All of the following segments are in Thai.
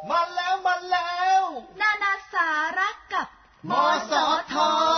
มาแล้วนานาสาระกับมสท.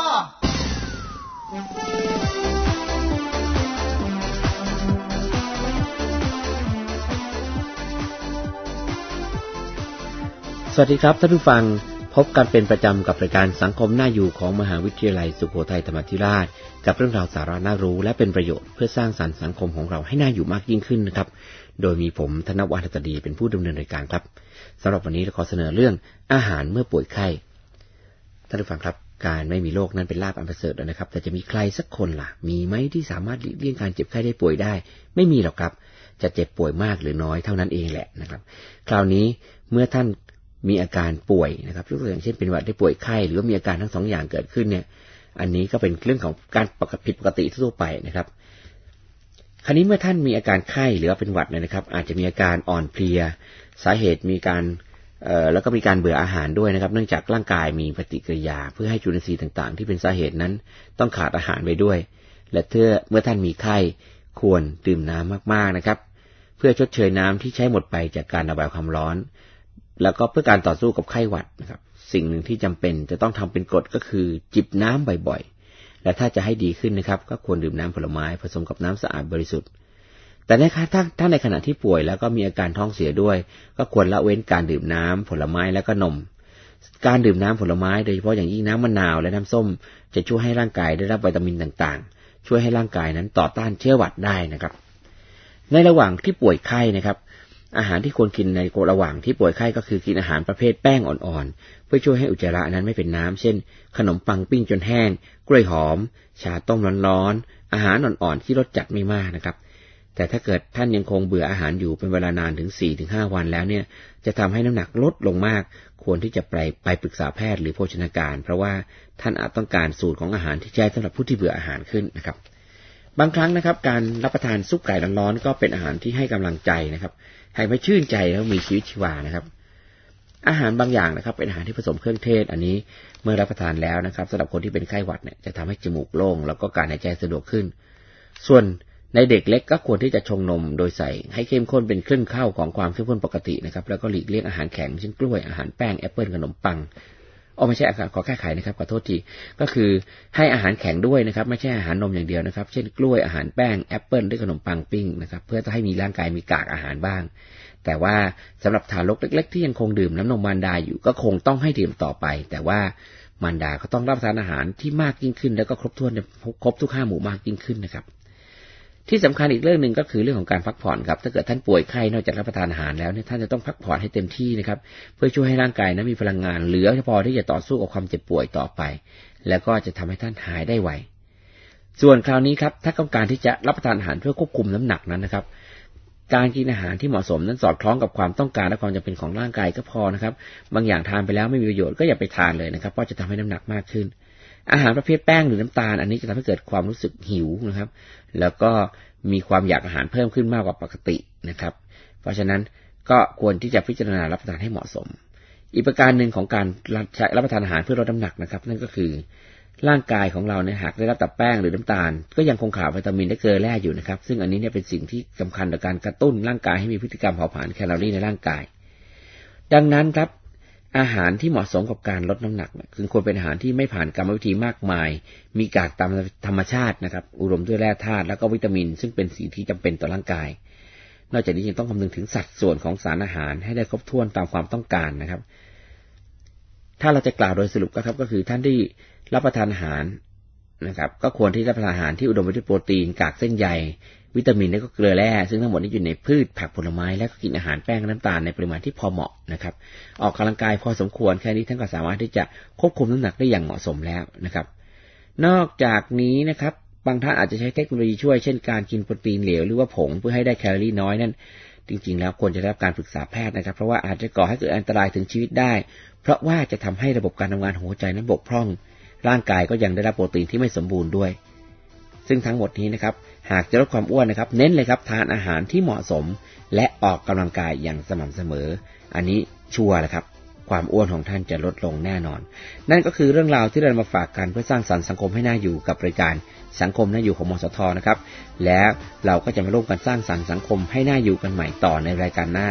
สวัสดีครับท่านผู้ฟังพบกันเป็นประจำกับรายการสังคมน่าอยู่ของมหาวิทยาลัยสุโขทัยธรรมาธิราชกับเรื่องราวสาระน่ารู้และเป็นประโยชน์เพื่อสร้างสรรค์สังคมของเราให้น่าอยู่มากยิ่งขึ้นนะครับโดยมีผมธนวัฒน์ ตดีเป็นผู้ดำเนินรายการครับสำหรับวันนี้เราขอเสนอเรื่องอาหารเมื่อป่วยไข้ท่านผู้ฟังครับการไม่มีโรคนั้นเป็นลาภอันประเสริฐแล้วนะครับแต่จะมีใครสักคนล่ะมีไหมที่สามารถหลีกเลี่ยงการเจ็บไข้ได้ป่วยได้ไม่มีหรอกครับจะเจ็บป่วยมากหรือน้อยเท่านั้นเองแหละนะครับคราวนี้เมื่อท่านมีอาการป่วยนะครับยกตัวอย่างเช่นเป็นหวัดได้ป่วยไข้หรือว่ามีอาการทั้งสองอย่างเกิดขึ้นเนี่ยอันนี้ก็เป็นเรื่องของการผิดปกติทั่วไปนะครับคราวนี้เมื่อท่านมีอาการไข้หรือว่าเป็นหวัดเนี่ยนะครับอาจจะมีอาการอ่อนเพลียสาเหตุมีการแล้วก็มีการเบื่ออาหารด้วยนะครับเนื่องจากร่างกายมีปฏิกิริยาเพื่อให้จุลินทรีย์ต่างๆที่เป็นสาเหตุนั้นต้องขาดอาหารไปด้วยและเมื่อท่านมีไข้ควรดื่มน้ำมากๆนะครับเพื่อชดเชยน้ำที่ใช้หมดไปจากการระบายความร้อนแล้วก็เพื่อการต่อสู้กับไข้หวัดนะครับสิ่งหนึ่งที่จำเป็นจะต้องทำเป็นกฎก็คือจิบน้ำบ่อยๆและถ้าจะให้ดีขึ้นนะครับก็ควรดื่มน้ำผลไม้ผสมกับน้ำสะอาดบริสุทธิ์แต่ถ้าในขณะที่ป่วยแล้วก็มีอาการท้องเสียด้วยก็ควรละเว้นการดื่มน้ำผลไม้และก็นมการดื่มน้ำผลไม้โดยเฉพาะอย่างยิ่งน้ำมะนาวและน้ำส้มจะช่วยให้ร่างกายได้รับวิตามินต่างๆช่วยให้ร่างกายนั้นต่อต้านเชื้อหวัดได้นะครับในระหว่างที่ป่วยไข้นะครับอาหารที่ควรกินในระหว่างที่ป่วยไข้ก็คือกินอาหารประเภทแป้งอ่อนๆเพื่อช่วยให้อุจจาระนั้นไม่เป็นน้ำเช่นขนมปังปิ้งจนแห้งกล้วยหอมชาต้มร้อนๆอาหารอ่อนๆที่รสจัดไม่มากนะครับแต่ถ้าเกิดท่านยังคงเบื่ออาหารอยู่เป็นเวลานานถึง 4-5 วันแล้วเนี่ยจะทำให้น้ำหนักลดลงมากควรที่จะไปปรึกษาแพทย์หรือโภชนาการเพราะว่าท่านอาจต้องการสูตรของอาหารที่ใช้สำหรับผู้ที่เบื่ออาหารขึ้นนะครับบางครั้งนะครับการรับประทานซุปไก่ร้อนๆก็เป็นอาหารที่ให้กำลังใจนะครับให้ไม่ชื่นใจแล้วมีชีวิตชีวานะครับอาหารบางอย่างนะครับเป็นอาหารที่ผสมเครื่องเทศอันนี้เมื่อรับประทานแล้วนะครับสำหรับคนที่เป็นไข้หวัดเนี่ยจะทำให้จมูกโล่งแล้วก็การหายใจสะดวกขึ้นส่วนในเด็กเล็กก็ควรที่จะชงนมโดยใส่ให้เข้มข้นเป็นครึ่งเข้าของความเข้มข้นปกตินะครับแล้วก็หลีกเลี่ยงอาหารแข็งเช่นกล้วยอาหารแป้งแอปเปิลขนมปังไม่ใช่อาหารขอแก้ไขนะครับขอโทษทีก็คือให้อาหารแข็งด้วยนะครับไม่ใช่อาหารนมอย่างเดียวนะครับเช่นกล้วยอาหารแป้งแอปเปิลด้วยขนมปังปิ้งนะครับเพื่อให้มีร่างกายมีกากอาหารบ้างแต่ว่าสำหรับทารกเล็กๆที่ยังคงดื่มน้ำนมมารดาอยู่ก็คงต้องให้ดื่มต่อไปแต่ว่ามารดาก็ต้องรับประทานอาหารที่มากยิ่งขึ้นแล้วก็ครบทุก5 หมู่มากยิ่งขึ้นนะครับที่สำคัญอีกเรื่องหนึ่งก็คือเรื่องของการพักผ่อนครับถ้าเกิดท่านป่วยไข้นอกจากรับประทานอาหารแล้วเนี่ยท่านจะต้องพักผ่อนให้เต็มที่นะครับเพื่อช่วยให้ร่างกายนั้นมีพลังงานเหลือพอที่จะต่อสู้กับความเจ็บป่วยต่อไปแล้วก็จะทำให้ท่านหายได้ไวส่วนคราวนี้ครับถ้าต้องการที่จะรับประทานอาหารเพื่อควบคุมน้ำหนักนั้นนะครับการกินอาหารที่เหมาะสมนั้นสอดคล้องกับความต้องการและความจำเป็นของร่างกายก็พอนะครับบางอย่างทานไปแล้วไม่มีประโยชน์ก็อย่าไปทานเลยนะครับเพราะจะทำให้น้ำหนักมากขึ้นอาหารประเภทแป้งหรือน้ำตาลอันนี้จะทำให้เกิดความรู้สึกหิวนะครับแล้วก็มีความอยากอาหารเพิ่มขึ้นมากกว่าปกตินะครับเพราะฉะนั้นก็ควรที่จะพิจารณารับประทานให้เหมาะสมอีกประการหนึ่งของการรับประทานอาหารเพื่อลดน้ำหนักนะครับนั่นก็คือร่างกายของเราเนี่ยหากได้รับแต่แป้งหรือน้ำตาลก็ยังคงขาดวิตามินและเกลือแร่อยู่นะครับซึ่งอันนี้เนี่ยเป็นสิ่งที่สำคัญต่อการกระตุ้นร่างกายให้มีพฤติกรรมเผาผลาญแคลอรี่ในร่างกายดังนั้นครับอาหารที่เหมาะสมกับการลดน้ำหนักคือควรเป็นอาหารที่ไม่ผ่านกรรมวิธีมากมายมีกากตามธรรมชาตินะครับอุดมด้วยแร่ธาตุแล้วก็วิตามินซึ่งเป็นสิ่งที่จำเป็นต่อร่างกายนอกจากนี้ยังต้องคำนึงถึงสัดส่วนของสารอาหารให้ได้ครบถ้วนตามความต้องการนะครับถ้าเราจะกล่าวโดยสรุปก็คือท่านที่รับประทานอาหารนะครับก็ควรที่จะรับประทานอาหารที่อุดมไปด้วยโปรตีนกากเส้นใยวิตามินและก็เกลือแร่ซึ่งทั้งหมดนี้อยู่ในพืชผักผลไม้และก็กินอาหารแป้งน้ำตาลในปริมาณที่พอเหมาะนะครับออกกำลังกายพอสมควรแค่นี้ท่านก็สามารถที่จะควบคุมน้ำหนักได้อย่างเหมาะสมแล้วนะครับนอกจากนี้นะครับบางท่านอาจจะใช้เทคโนโลยีช่วยเช่นการกินโปรตีนเหลวหรือว่าผงเพื่อให้ได้แคลอรี่น้อยนั่นจริงๆแล้วควรจะได้รับการปรึกษาแพทย์นะครับเพราะว่าอาจจะก่อให้เกิดอันตรายถึงชีวิตได้เพราะว่าจะทำให้ระบบการทำงานหัวใจนั้นบกพร่องร่างกายก็ยังได้รับโปรตีนที่ไม่สมบูรณ์ด้วยซึ่งทั้งหมดนี้นะครับหากจะลดความอ้วนนะครับเน้นเลยครับทานอาหารที่เหมาะสมและออกกำลังกายอย่างสม่ำเสมออันนี้ชัวร์แหละครับความอ้วนของท่านจะลดลงแน่นอนนั่นก็คือเรื่องราวที่เรามาฝากกันเพื่อสร้างสรรค์สังคมให้น่าอยู่กับรายการสังคมน่าอยู่ของมสท.นะครับแล้วเราก็จะมาร่วมกันสร้างสรรค์สังคมให้น่าอยู่กันใหม่ต่อในรายการหน้า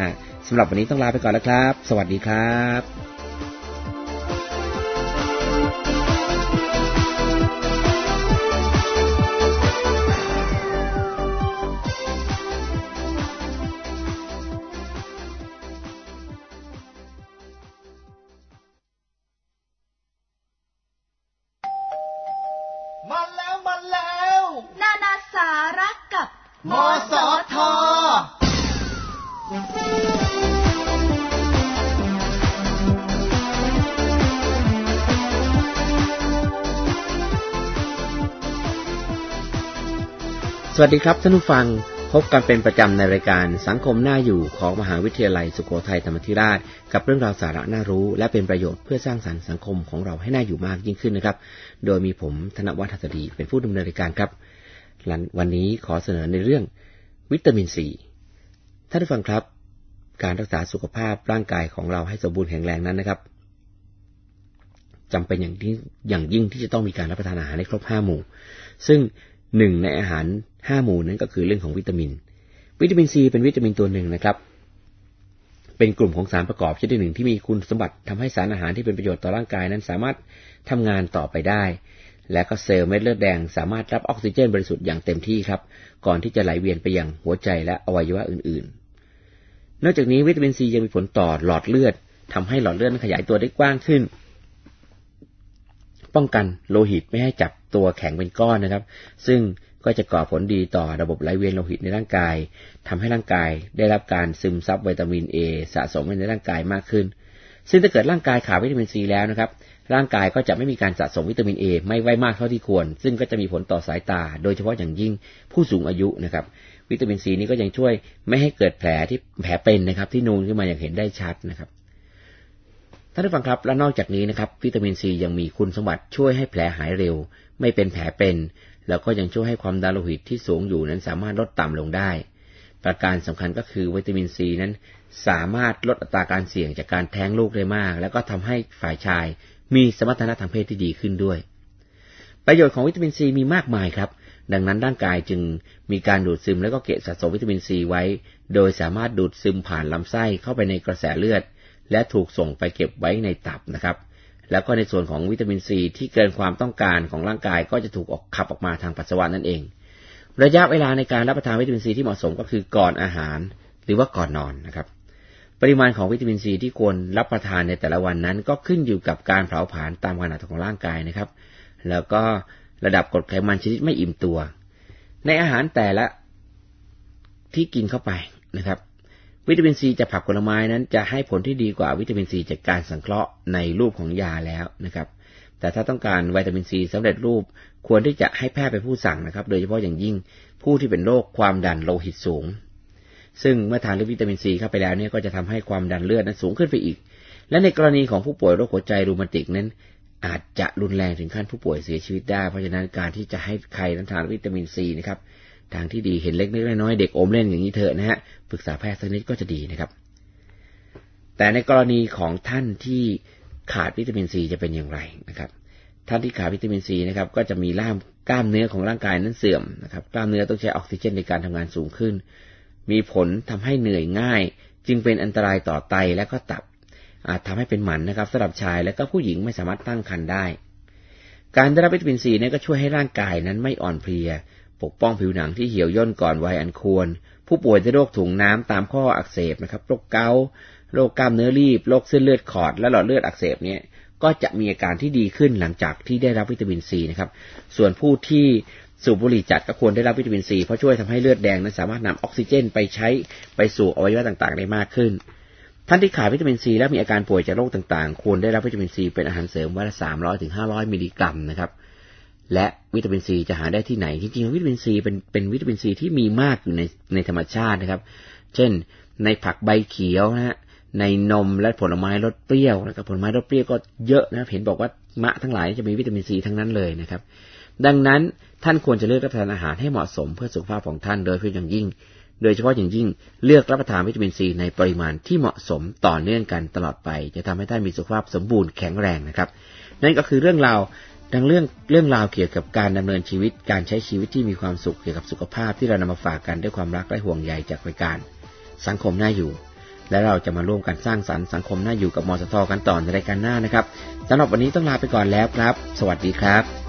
สำหรับวันนี้ต้องลาไปก่อนแล้วครับสวัสดีครับมาแล้วนานาสาระกับมสทสวัสดีครับท่านผู้ฟังพบกันเป็นประจำในรายการสังคมน่าอยู่ของมหาวิทยาลัยสุโขทัยธรรมาธิราชกับเรื่องราวสาระน่ารู้และเป็นประโยชน์เพื่อสร้างสรรค์สังคมของเราให้น่าอยู่มากยิ่งขึ้นนะครับโดยมีผมธนวัฒน์ หัสดีเป็นผู้ดำเนินรายการครับวันนี้ขอเสนอในเรื่องวิตามินซีท่านผู้ฟังครับการรักษาสุขภาพร่างกายของเราให้สมบูรณ์แข็งแรงนั้นนะครับจำเป็นอย่างยิ่งที่จะต้องมีการรับประทานอาหารให้ครบ5หมู่ซึ่งหนึ่งในอาหาร5หมู่นั้นก็คือเรื่องของวิตามินซีเป็นวิตามินตัวหนึ่งนะครับเป็นกลุ่มของสารประกอบชนิดหนึ่งที่มีคุณสมบัติทำให้สารอาหารที่เป็นประโยชน์ต่อร่างกายนั้นสามารถทำงานต่อไปได้และก็เซลล์เม็ดเลือดแดงสามารถรับออกซิเจนบริสุทธิ์อย่างเต็มที่ครับก่อนที่จะไหลเวียนไปยังหัวใจและอวัยวะอื่นๆนอกจากนี้วิตามินซียังมีผลต่อหลอดเลือดทำให้หลอดเลือดขยายตัวได้กว้างขึ้นป้องกันโลหิตไม่ให้จับตัวแข็งเป็นก้อนนะครับซึ่งก็จะก่อผลดีต่อระบบไหลเวียนโลหิตในร่างกายทำให้ร่างกายได้รับการซึมซับวิตามินเอสะสมในร่างกายมากขึ้นซึ่งถ้าเกิดร่างกายขาดวิตามินซีแล้วนะครับร่างกายก็จะไม่มีการสะสมวิตามินเอไม่ไว้มากเท่าที่ควรซึ่งก็จะมีผลต่อสายตาโดยเฉพาะอย่างยิ่งผู้สูงอายุนะครับวิตามินซีนี้ก็ยังช่วยไม่ให้เกิดแผลเป็นนะครับที่นูนขึ้นมาอย่างเห็นได้ชัดนะครับท่านผู้ฟังครับและนอกจากนี้นะครับวิตามินซียังมีคุณสมบัติช่วยให้แผลหายเร็วไม่เป็นแผลเป็นแล้วก็ยังช่วยให้ความดันโลหิตที่สูงอยู่นั้นสามารถลดต่ำลงได้ประการสำคัญก็คือวิตามินซีนั้นสามารถลดอัตราการเสี่ยงจากการแท้งลูกได้มากแล้วก็ทำให้ฝ่ายชายมีสมรรถนะทางเพศที่ดีขึ้นด้วยประโยชน์ของวิตามินซีมีมากมายครับดังนั้นร่างกายจึงมีการดูดซึมและก็เก็บสะสมวิตามินซีไว้โดยสามารถดูดซึมผ่านลำไส้เข้าไปในกระแสเลือดและถูกส่งไปเก็บไว้ในตับนะครับแล้วก็ในส่วนของวิตามินซีที่เกินความต้องการของร่างกายก็จะถูกขับออกมาทางปัสสาวะนั่นเองระยะเวลาในการรับประทานวิตามินซีที่เหมาะสมก็คือก่อนอาหารหรือว่าก่อนนอนนะครับปริมาณของวิตามินซีที่ควรรับประทานในแต่ละวันนั้นก็ขึ้นอยู่กับการเผาผลาญตามขนาดของร่างกายนะครับแล้วก็ระดับกรดไขมันชนิดไม่อิ่มตัวในอาหารแต่ละที่กินเข้าไปนะครับวิตามินซีจากผักผลไม้นั้นจะให้ผลที่ดีกว่าวิตามินซีจากการสังเคราะห์ในรูปของยาแล้วนะครับแต่ถ้าต้องการวิตามินซีสำเร็จรูปควรที่จะให้แพทย์เป็นผู้สั่งนะครับโดยเฉพาะอย่างยิ่งผู้ที่เป็นโรคความดันโลหิตสูงซึ่งเมื่อทานวิตามินซีเข้าไปแล้วเนี่ยก็จะทำให้ความดันเลือดนั้นสูงขึ้นไปอีกและในกรณีของผู้ป่วยโรคหัวใจรูมาติกนั้นอาจจะรุนแรงถึงขั้นผู้ป่วยเสียชีวิตได้เพราะฉะนั้นการที่จะให้ใครนั้นทานวิตามินซีนะครับทางที่ดีเห็นเล็กน้อยเด็กอมเล่นอย่างนี้เถอะนะฮะปรึกษาแพทย์สักนิดก็จะดีนะครับแต่ในกรณีของท่านที่ขาดวิตามินซีจะเป็นอย่างไรนะครับท่านที่ขาดวิตามินซีนะครับก็จะมีกล้ามเนื้อของร่างกายนั้นเสื่อมนะครับกล้ามเนื้อต้องใช้ออกซิเจนในการทำงานสูงขึ้นมีผลทำให้เหนื่อยง่ายจึงเป็นอันตรายต่อไตและก็ตับอาจทำให้เป็นหมันนะครับสำหรับชายและก็ผู้หญิงไม่สามารถตั้งครรภ์ได้การได้รับวิตามินซีเนี่ยก็ช่วยให้ร่างกายนั้นไม่อ่อนเพลียปกป้องผิวหนังที่เหี่ยวย่นก่อนวัยอันควรผู้ป่วยด้วยโรคถุงน้ำตามข้ออักเสบนะครับโรคเกาต์โรคกล้ามเนื้อรีบโรคเส้นเลือดขอดและหลอดเลือดอักเสบเนี่ยก็จะมีอาการที่ดีขึ้นหลังจากที่ได้รับวิตามินซีนะครับส่วนผู้ที่สูบบุหรี่จัดก็ควรได้รับวิตามินซีเพราะช่วยทำให้เลือดแดงนั้นสามารถนำออกซิเจนไปสู่อวัยวะต่างๆได้มากขึ้นท่านที่ขาดวิตามินซีและมีอาการป่วยจากโรคต่างๆควรได้รับวิตามินซีเป็นอาหารเสริมวันละ300 ถึง 500 มิลลิกรัมนะครับและวิตามินซีจะหาได้ที่ไหนจริงๆวิตามินซีเป็นวิตามินซีที่มีมากอยู่ในธรรมชาตินะครับเช่นในผักใบเขียวนะฮะในนมและผลไม้รสเปรี้ยวนะครับผลไม้รสเปรี้ยวก็เยอะนะครับเห็นบอกว่ามะทั้งหลายจะมีวิตามินซีทั้งนั้นเลยนะครับดังนั้นท่านควรจะเลือกรับประทานอาหารให้เหมาะสมเพื่อสุขภาพของท่านโดยเฉพาะอย่างยิ่งเลือกรับประทานวิตามินซีในปริมาณที่เหมาะสมต่อเนื่องกันตลอดไปจะทำให้ท่านมีสุขภาพสมบูรณ์แข็งแรงนะครับนั่นก็คือเรื่องราวเรื่องราวเกี่ยวกับการดำเนินชีวิตการใช้ชีวิตที่มีความสุขเกี่ยวกับสุขภาพที่เรานำมาฝากกันด้วยความรักและห่วงใยจากรายการสังคมน่าอยู่และเราจะมาร่วมกันสร้างสรรค์สังคมน่าอยู่กับมสทกันต่อในรายการหน้านะครับสำหรับวันนี้ต้องลาไปก่อนแล้วครับสวัสดีครับ